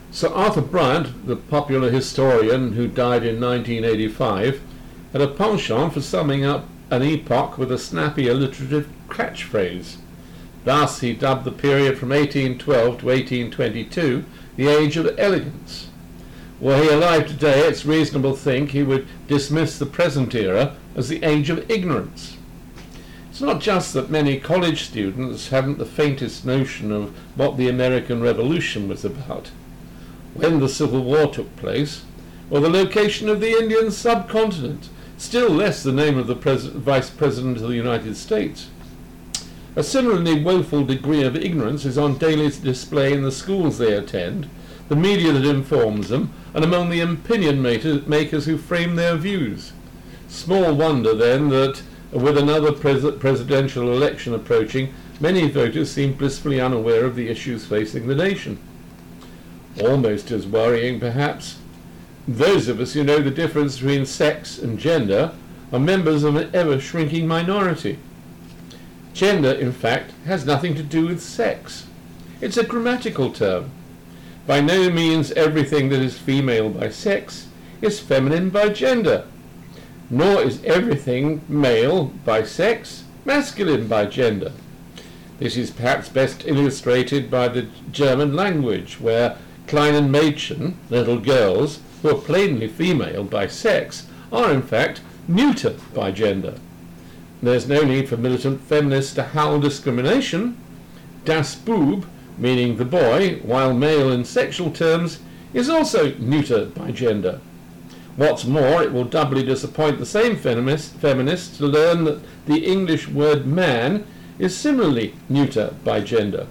Sir Arthur Bryant, the popular historian who died in 1985, had a penchant for summing up an epoch with a snappy alliterative catchphrase. Thus he dubbed the period from 1812 to 1822 the Age of Elegance. Were he alive today, it's reasonable to think he would dismiss the present era as the Age of Ignorance. It's not just that many college students haven't the faintest notion of what the American Revolution was about, when the Civil War took place, or the location of the Indian subcontinent, still less the name of the Vice President of the United States. A similarly woeful degree of ignorance is on daily display in the schools they attend, the media that informs them, and among the opinion makers who frame their views. Small wonder, then, that with another presidential election approaching, many voters seem blissfully unaware of the issues facing the nation. Almost as worrying, perhaps, those of us who know the difference between sex and gender are members of an ever-shrinking minority. Gender, in fact, has nothing to do with sex. It's a grammatical term. By no means everything that is female by sex is feminine by gender, nor is everything male by sex masculine by gender. This is perhaps best illustrated by the German language, where kleinen Mädchen, little girls, who are plainly female by sex, are in fact neuter by gender. There's no need for militant feminists to howl discrimination. Das Bub, meaning the boy, while male in sexual terms, is also neuter by gender. What's more, it will doubly disappoint the same feminists to learn that the English word man is similarly neuter by gender.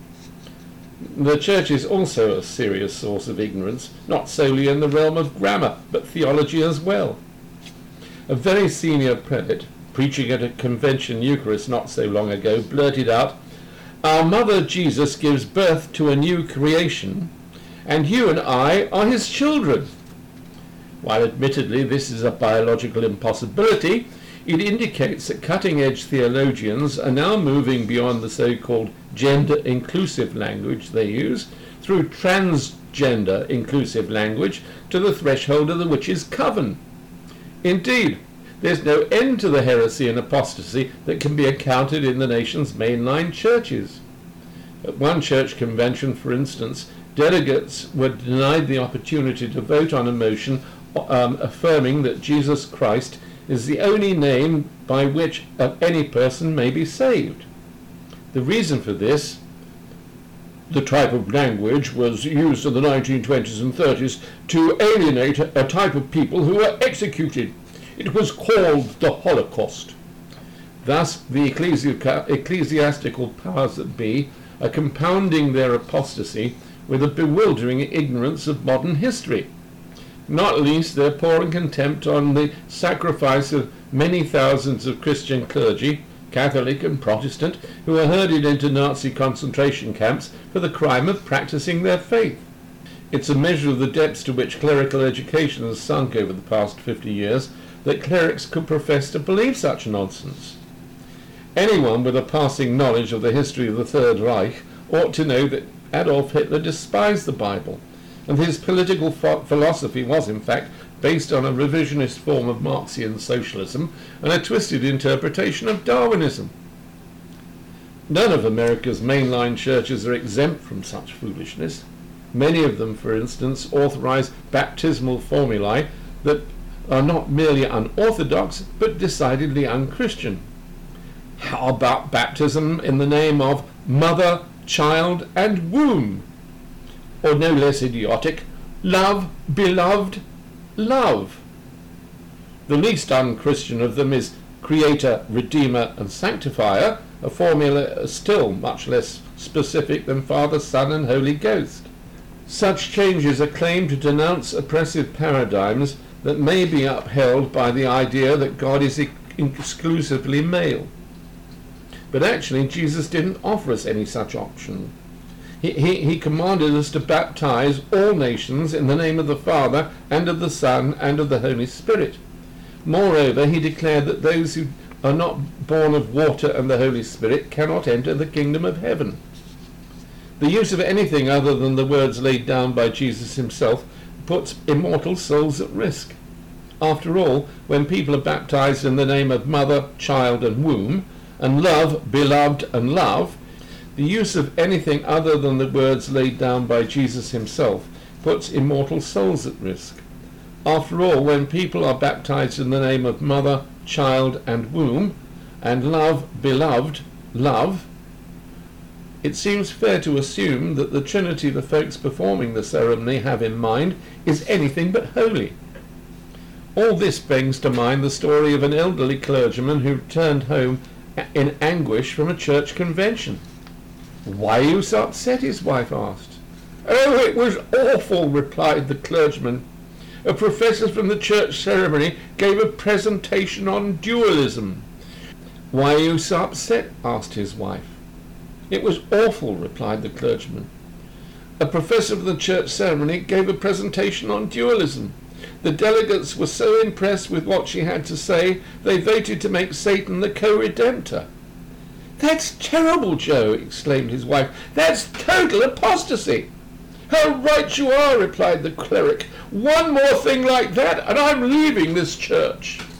The Church is also a serious source of ignorance, not solely in the realm of grammar, but theology as well. A very senior prelate, preaching at a convention Eucharist not so long ago, blurted out, "Our mother Jesus gives birth to a new creation, and you and I are his children." While admittedly this is a biological impossibility, it indicates that cutting-edge theologians are now moving beyond the so-called gender-inclusive language they use, through transgender-inclusive language, to the threshold of the witches' coven. Indeed, there's no end to the heresy and apostasy that can be encountered in the nation's mainline churches. At one church convention, for instance, delegates were denied the opportunity to vote on a motion affirming that Jesus Christ is the only name by which any person may be saved. The reason for this: the type of language was used in the 1920s and 30s to alienate a type of people who were executed. It was called the Holocaust. Thus, the ecclesiastical powers that be are compounding their apostasy with a bewildering ignorance of modern history. Not least their pouring contempt on the sacrifice of many thousands of Christian clergy, Catholic and Protestant, who were herded into Nazi concentration camps for the crime of practicing their faith. It's a measure of the depths to which clerical education has sunk over the past 50 years that clerics could profess to believe such nonsense. Anyone with a passing knowledge of the history of the Third Reich ought to know that Adolf Hitler despised the Bible, and his political philosophy was in fact based on a revisionist form of Marxian socialism and a twisted interpretation of Darwinism. None of America's mainline churches are exempt from such foolishness. Many of them, for instance, authorize baptismal formulae that are not merely unorthodox, but decidedly unchristian. How about baptism in the name of mother, child, and womb? Or no less idiotic, love, beloved, love. The least unchristian of them is creator, redeemer, and sanctifier, a formula still much less specific than Father, Son, and Holy Ghost. Such changes are claimed to denounce oppressive paradigms that may be upheld by the idea that God is exclusively male. But actually, Jesus didn't offer us any such option. He commanded us to baptize all nations in the name of the Father, and of the Son, and of the Holy Spirit. Moreover, he declared that those who are not born of water and the Holy Spirit cannot enter the kingdom of heaven. The use of anything other than the words laid down by Jesus himself puts immortal souls at risk. After all, when people are baptized in the name of mother, child and womb, and love, beloved and love, the use of anything other than the words laid down by Jesus himself puts immortal souls at risk. After all, when people are baptized in the name of mother, child and womb, and love, beloved, love, it seems fair to assume that the Trinity the folks performing the ceremony have in mind is anything but holy. All this brings to mind the story of an elderly clergyman who returned home in anguish from a church convention. "Why are you so upset?" his wife asked. "Oh, it was awful," replied the clergyman. "A professor from the church ceremony gave a presentation on dualism." "Why are you so upset?" asked his wife. "It was awful," replied the clergyman. "A professor of the church ceremony gave a presentation on dualism. The delegates were so impressed with what she had to say, they voted to make Satan the co-redemptor." "That's terrible, Joe," exclaimed his wife. "That's total apostasy." "How right you are," replied the cleric. "One more thing like that, and I'm leaving this church."